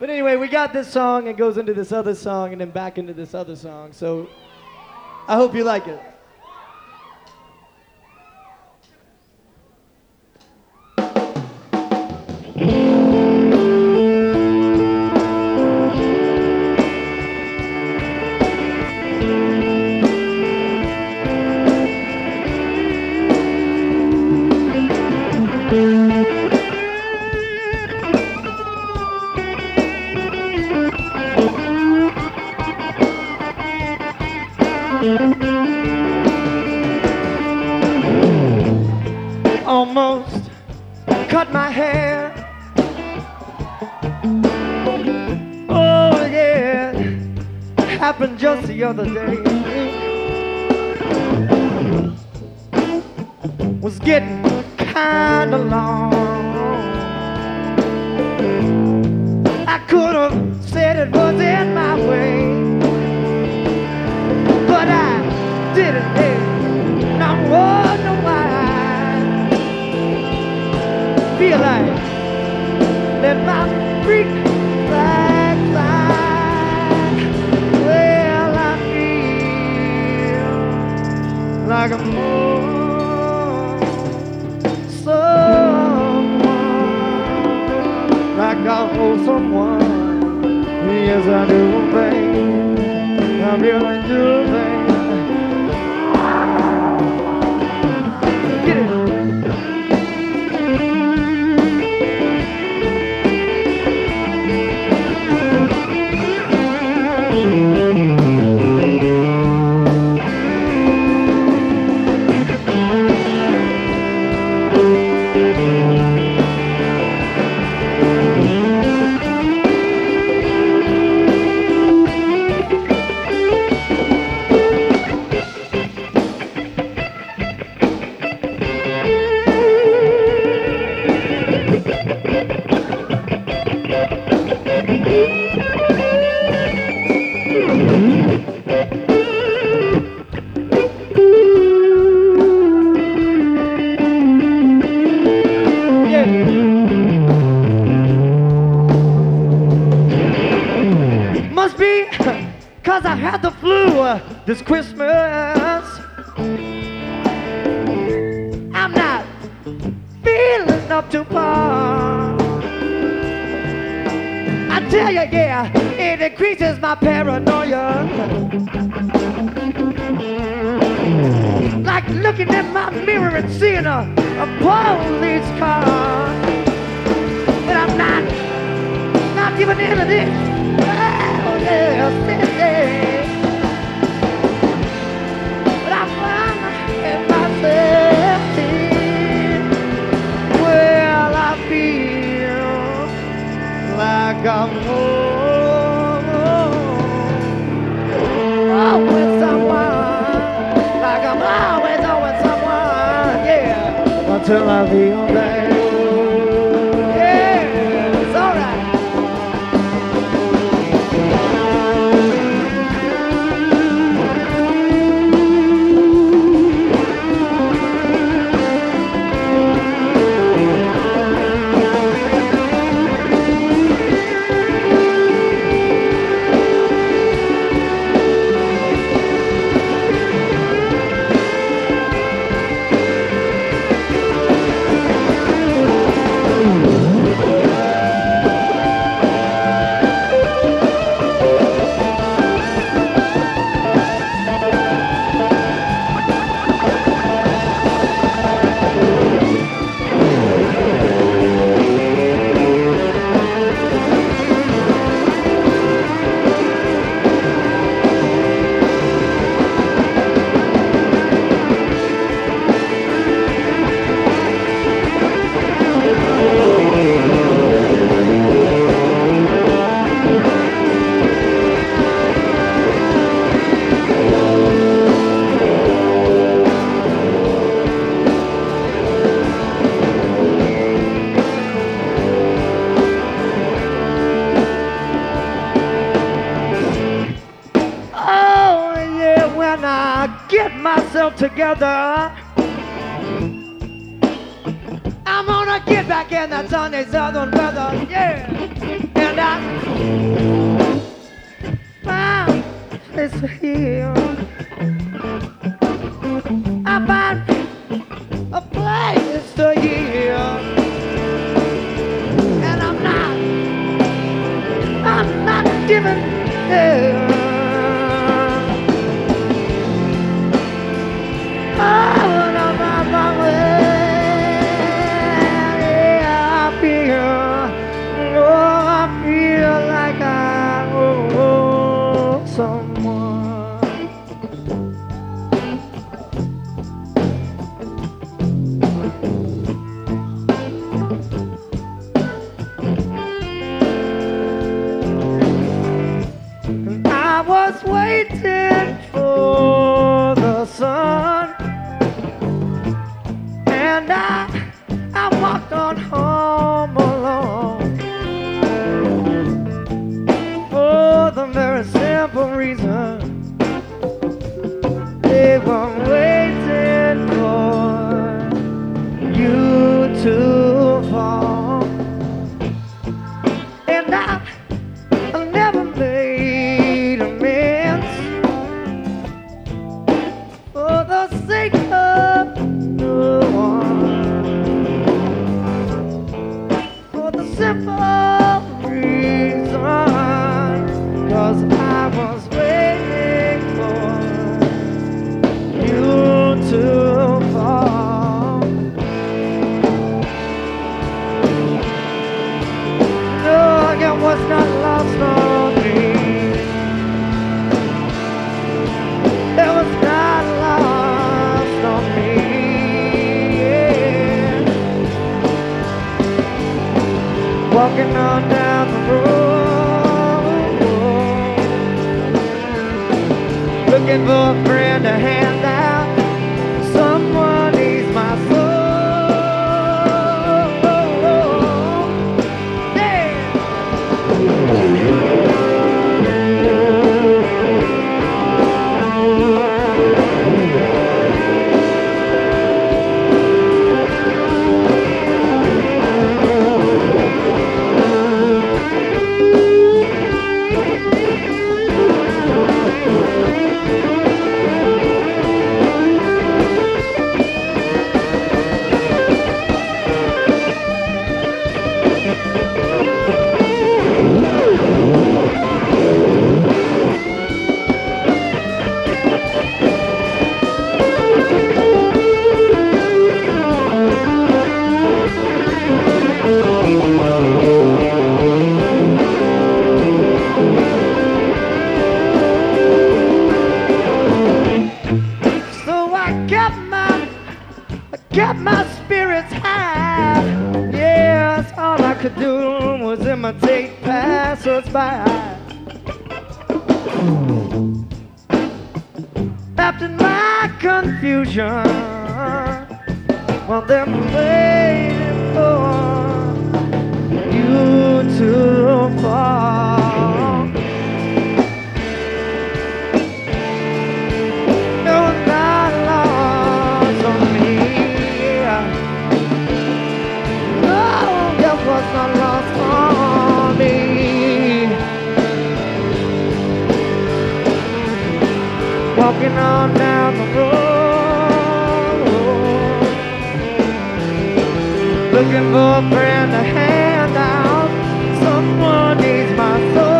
But anyway, we got this song and goes into this other song and then back into this other song. So I hope you like it. Almost cut my hair. Oh yeah, happened just the other day. Was getting kinda long. I could have said it wasn't my way, but I didn't dare. And I wonder why. Feel like let my freak flag fly. Well, I feel like I'm someone, like I owe someone. Yes, I do, babe. I really do, babe. Get it. Must be 'cause I had the flu this Christmas. I'm not feeling up to par. I tell you, yeah, it increases my paranoia. Like looking in my mirror and seeing a police car. But I'm not giving in to this. But I find myself in. Well, I feel like I'm home with someone, like I'm always with someone, yeah, until I feel bad. Yeah, it's alright. Get myself together. I'm gonna get back in that Sunday Southern weather, yeah. And I found this here. I found a place to heal. And I'm not giving in. Oh, no, my way. Yeah, I feel like I owe someone. And I was waiting for the sun, and I walked on home alone for the very simple reason they were waiting for you to fall. And I never made amends for the sake of no one, for the simple reason, 'cause I was waiting for you to fall. No, it was not lost on me. It was not lost on me. Yeah. Walking on down the road, looking for a friend to hand out. Someone needs my soul. Yeah. So I kept my spirits high. Yes, all I could do was imitate passers-by. After my confusion, while they're waiting for you to fall. No, not lost on me. No, that was not lost on me. Walking on down the road, looking for a friend to hand out. Someone needs my soul.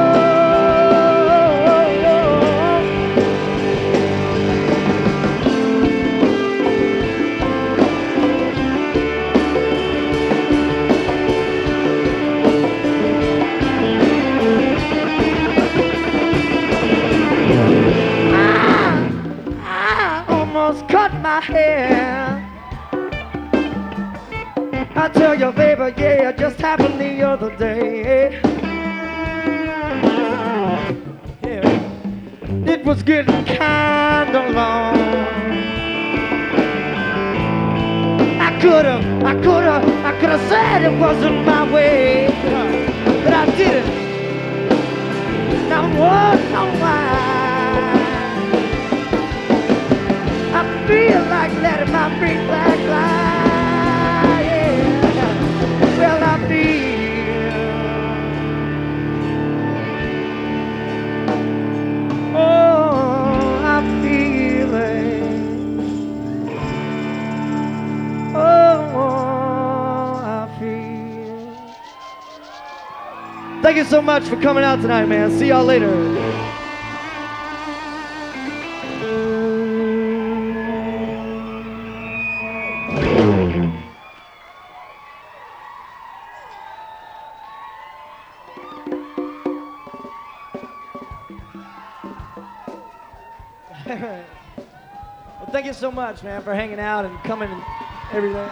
I almost cut my hair. I tell you, baby, yeah, it just happened the other day. Yeah, it was getting kinda long. I could have said it wasn't my way, but I didn't. Now wonder why. I feel like letting my free flag fly. Yeah. Well, I feel Thank you so much for coming out tonight, man. See y'all later. Well, thank you so much, man, for hanging out and coming and everything.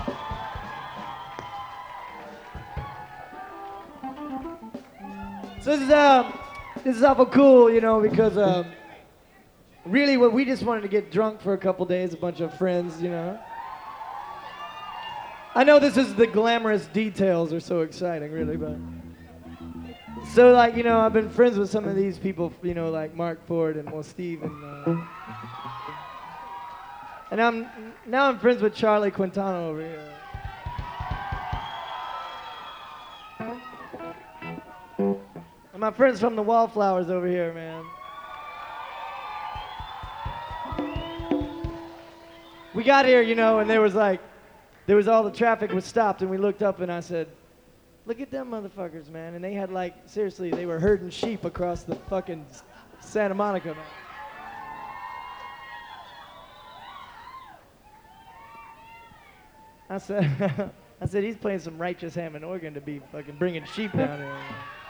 So this is awful cool, you know, because really we just wanted to get drunk for a couple days, a bunch of friends, you know. I know this is the glamorous details are so exciting, really, but so like, you know, I've been friends with some of these people, you know, like Mark Ford and well Steve and I'm friends with Charlie Quintana over here. And my friends from the Wallflowers over here, man. We got here, you know, and there was all the traffic was stopped, and we looked up and I said, look at them motherfuckers, man. And they had like, seriously, they were herding sheep across the fucking Santa Monica, man. I said, he's playing some Righteous Hammond organ to be fucking bringing sheep down here.